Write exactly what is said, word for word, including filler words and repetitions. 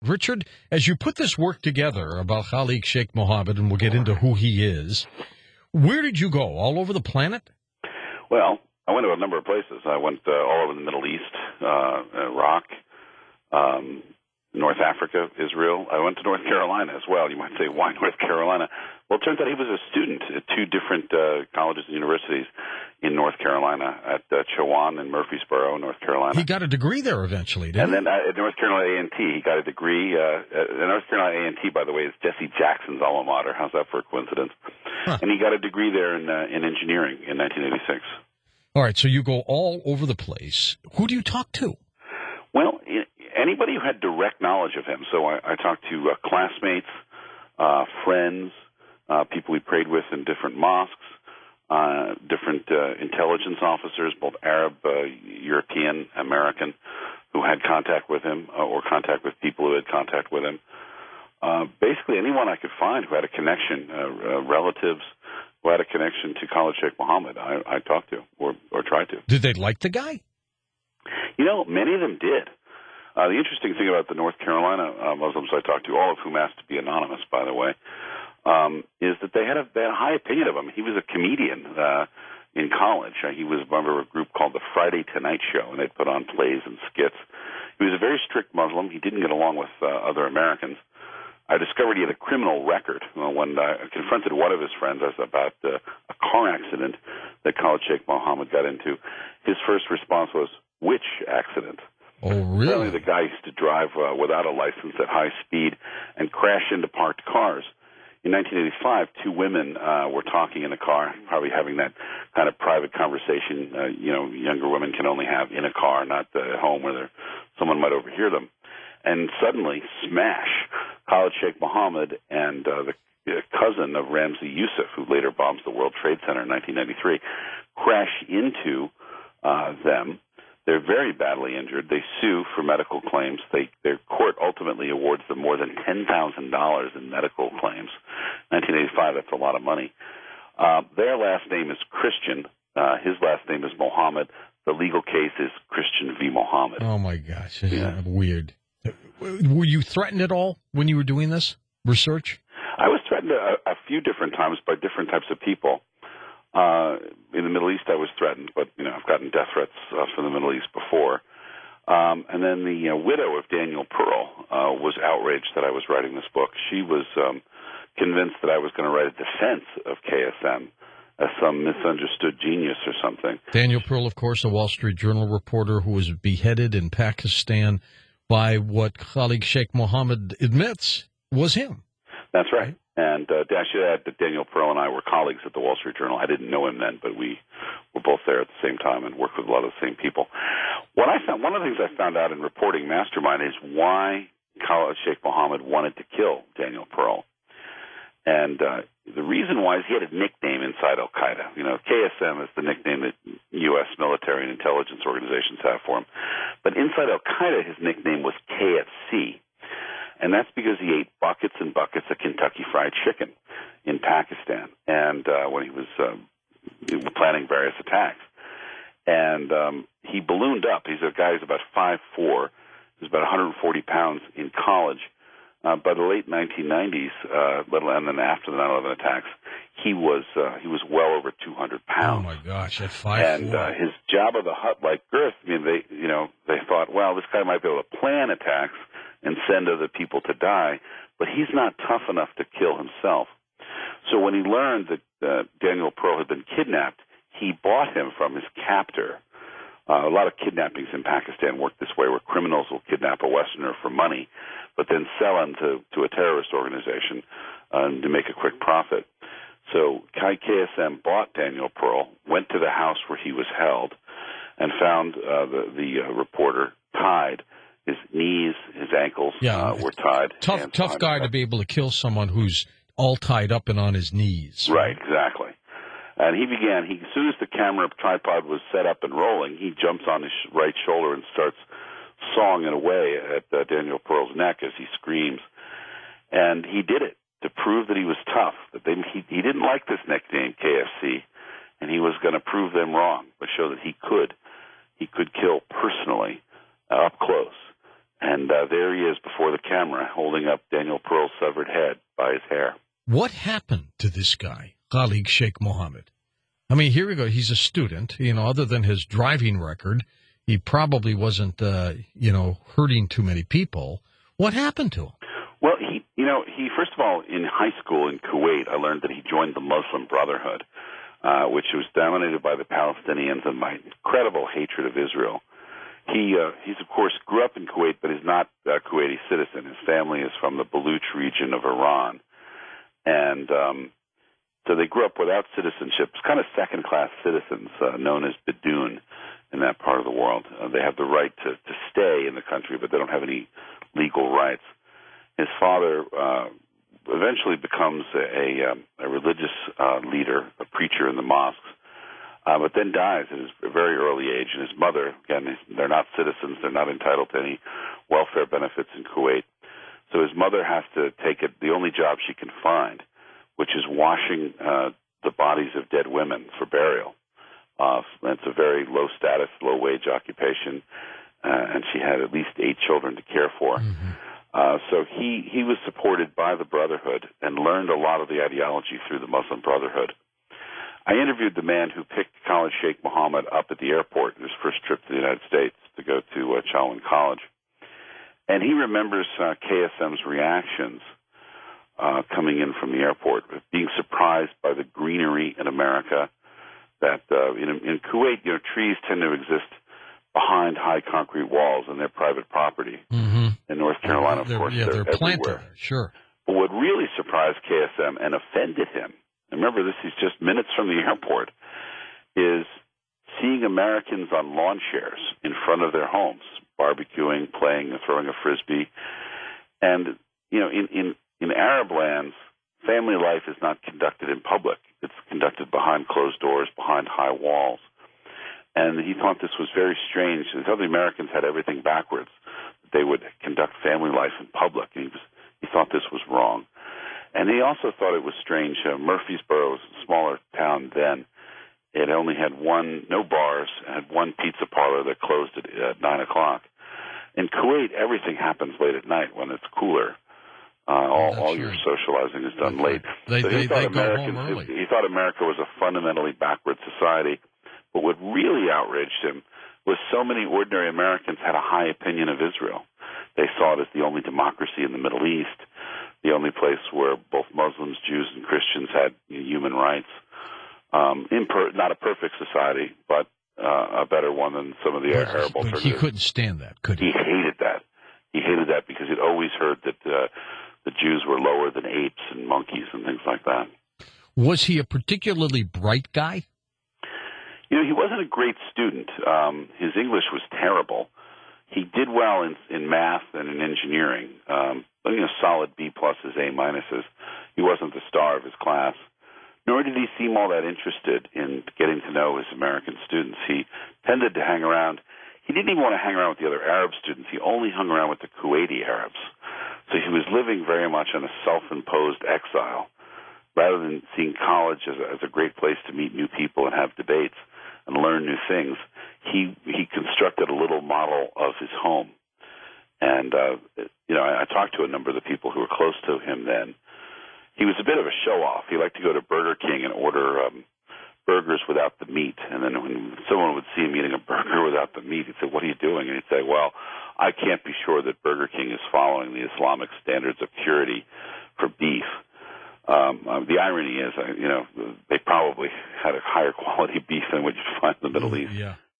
Richard, as you put this work together about Khalid Sheikh Mohammed, and we'll get into who he is, where did you go? All over the planet? Well, I went to a number of places. I went uh, all over the Middle East, uh, Iraq, um, North Africa, Israel. I went to North Carolina as well. You might say, why North Carolina? Well, it turns out he was a student at two different uh, colleges and universities in North Carolina, at uh, Chowan and Murfreesboro, North Carolina. He got a degree there eventually, didn't and he? And then uh, at North Carolina A and T, he got a degree. Uh, at North Carolina A and T, by the way, is Jesse Jackson's alma mater. How's that for a coincidence? Huh. And he got a degree there in, uh, in engineering in nineteen eighty-six. All right, so you go all over the place. Who do you talk to? Well, anybody who had direct knowledge of him. So I, I talked to uh, classmates, uh, friends, uh, people we prayed with in different mosques, uh, different uh, intelligence officers, both Arab, uh, European, American, who had contact with him uh, or contact with people who had contact with him. Uh, basically anyone I could find who had a connection, uh, uh, relatives who had a connection to Khalid Sheikh Mohammed, I, I talked to or, or tried to. Did they like the guy? You know, many of them did. Uh, the interesting thing about the North Carolina uh, Muslims I talked to, all of whom asked to be anonymous, by the way, um, is that they had, a, they had a high opinion of him. He was a comedian uh, in college. Uh, he was a member of a group called the Friday Tonight Show, and they'd put on plays and skits. He was a very strict Muslim. He didn't get along with uh, other Americans. I discovered he had a criminal record. Uh, when I confronted one of his friends about uh, a car accident that Khalid Sheikh Mohammed got into, his first response was, "Which accident?" Oh, really? Apparently the guy used to drive uh, without a license at high speed and crash into parked cars. In nineteen eighty-five, two women uh, were talking in a car, probably having that kind of private conversation, uh, you know, younger women can only have in a car, not uh, at home where someone might overhear them. And suddenly, smash, Khalid Sheikh Mohammed and uh, the uh, cousin of Ramzi Youssef, who later bombs the World Trade Center in nineteen ninety-three, crash into uh, them. They're very badly injured. They sue for medical claims. They, their court ultimately awards them more than ten thousand dollars in medical claims. nineteen eighty-five, that's a lot of money. Uh, their last name is Christian. Uh, his last name is Mohammed. The legal case is Christian v. Mohammed. Oh, my gosh. Yeah. Weird. Were you threatened at all when you were doing this research? I was threatened a, a few different times by different types of people. Uh, in the Middle East, I was threatened, but, you know, I've gotten death threats uh, from the Middle East before. Um, and then the uh, widow of Daniel Pearl uh, was outraged that I was writing this book. She was um, convinced that I was going to write a defense of K S M as some misunderstood genius or something. Daniel Pearl, of course, a Wall Street Journal reporter who was beheaded in Pakistan by what Khalid Sheikh Mohammed admits was him. That's right. And uh, I should add that Daniel Pearl and I were colleagues at the Wall Street Journal. I didn't know him then, but we were both there at the same time and worked with a lot of the same people. What I found, one of the things I found out in reporting Mastermind is why Khalid Sheikh Mohammed wanted to kill Daniel Pearl. And uh, the reason why is he had a nickname inside Al-Qaeda. You know, K S M is the nickname that U S military and intelligence organizations have for him. But inside Al-Qaeda, his nickname was K F C. And that's because he ate buckets and buckets of Kentucky Fried Chicken in Pakistan, and uh, when he was uh, planning various attacks. And um, he ballooned up. He's a guy who's about five foot four. He's about one hundred forty pounds in college. Uh, by the late nineteen nineties, uh, and then after the nine eleven attacks, he was uh, he was well over two hundred pounds. Oh my gosh, at five and four. uh, his Jabba the Hutt-like girth. I mean, they you know they thought, well, this guy might be able to plan attacks and send other people to die, but he's not tough enough to kill himself. So when he learned that uh, Daniel Pearl had been kidnapped, he bought him from his captor. Uh, a lot of kidnappings in Pakistan work this way, where criminals will kidnap a Westerner for money, but then sell him to, to a terrorist organization uh, to make a quick profit. So K S M bought Daniel Pearl, went to the house where he was held, and found uh, the, the uh, reporter tied. His knees, his ankles yeah. uh, were tied. Tough, tough guy to be able to kill someone who's all tied up and on his knees. Right, exactly. And he began, he, as soon as the camera tripod was set up and rolling, he jumps on his right shoulder and starts sawing it away at uh, Daniel Pearl's neck as he screams. And he did it to prove that he was tough, that they, he, he didn't like this nickname, K F C, and he was going to prove them wrong, but show that he could. He could kill personally, uh, up close. And uh, there he is before the camera, holding up Daniel Pearl's severed head by his hair. What happened to this guy, Khalid Sheikh Mohammed? I mean, here we go. He's a student. You know, other than his driving record, he probably wasn't, uh, you know, hurting too many people. What happened to him? Well, he, you know, he first of all, in high school in Kuwait, I learned that he joined the Muslim Brotherhood, uh, which was dominated by the Palestinians and by incredible hatred of Israel. He, uh, he's of course grew up in Kuwait, but is not a Kuwaiti citizen. His family is from the Baluch region of Iran, and um, so they grew up without citizenship. It's kind of second-class citizens, uh, known as Bidun in that part of the world. Uh, they have the right to, to stay in the country, but they don't have any legal rights. His father uh, eventually becomes a, a, um, a religious uh, leader, a preacher in the mosques, uh, but then dies at his very early age. And his mother, again, they're not citizens. They're not entitled to any welfare benefits in Kuwait. So his mother has to take it, the only job she can find, which is washing uh, the bodies of dead women for burial. Uh, it's a very low-status, low-wage occupation, uh, and she had at least eight children to care for. Mm-hmm. Uh, so he, he was supported by the Brotherhood and learned a lot of the ideology through the Muslim Brotherhood. I interviewed the man who picked Khalid Sheikh Mohammed up at the airport in his first trip to the United States to go to uh, Chalwyn College. And he remembers uh, K S M's reactions uh, coming in from the airport, being surprised by the greenery in America. That uh, in, in Kuwait, you know, trees tend to exist behind high concrete walls and their private property. Mm-hmm. In North Carolina, of they're, course, yeah, they're, they're everywhere. planted. Sure. But what really surprised K S M and offended him, and remember this is just minutes from the airport, is seeing Americans on lawn chairs in front of their homes, barbecuing, playing, throwing a frisbee. And, you know, in, in, in Arab lands, family life is not conducted in public. It's conducted behind closed doors, behind high walls. And he thought this was very strange. He thought the Americans had everything backwards. They would conduct family life in public. And he, was, he thought this was wrong. And he also thought it was strange. Uh, Murfreesboro was a smaller town then. It only had one, no bars, had one pizza parlor that closed at uh, nine o'clock. In Kuwait, everything happens late at night when it's cooler. Uh, all all your socializing is done late. They, so he they, thought they go Americans, home early. He thought America was a fundamentally backward society. But what really outraged him was so many ordinary Americans had a high opinion of Israel. They saw it as the only democracy in the Middle East, the only place where both Muslims, Jews, and Christians had human rights. Um, imper- not a perfect society, but uh, a better one than some of the But, Arab but alternatives. he couldn't stand that, could he? He hated that. He hated that because he'd always heard that uh, the Jews were lower than apes and monkeys and things like that. Was he a particularly bright guy? You know, he wasn't a great student. Um, his English was terrible. He did well in, in math and in engineering. Um, you know, solid B pluses, A minuses. He wasn't the star of his class. Nor did he seem all that interested in getting to know his American students. He tended to hang around. He didn't even want to hang around with the other Arab students. He only hung around with the Kuwaiti Arabs. So he was living very much in a self-imposed exile. Rather than seeing college as a, as a great place to meet new people and have debates and learn new things, he he constructed a little model of his home. And, uh, you know, I, I talked to a number of the people who were close to him then. He was a bit of a show-off. He liked to go to Burger King and order um, burgers without the meat. And then when someone would see him eating a burger without the meat, he'd say, "What are you doing?" And he'd say, "Well, I can't be sure that Burger King is following the Islamic standards of purity for beef." Um, uh, the irony is, uh, you know, they probably had a higher quality beef than what you find in the Middle East. Yeah.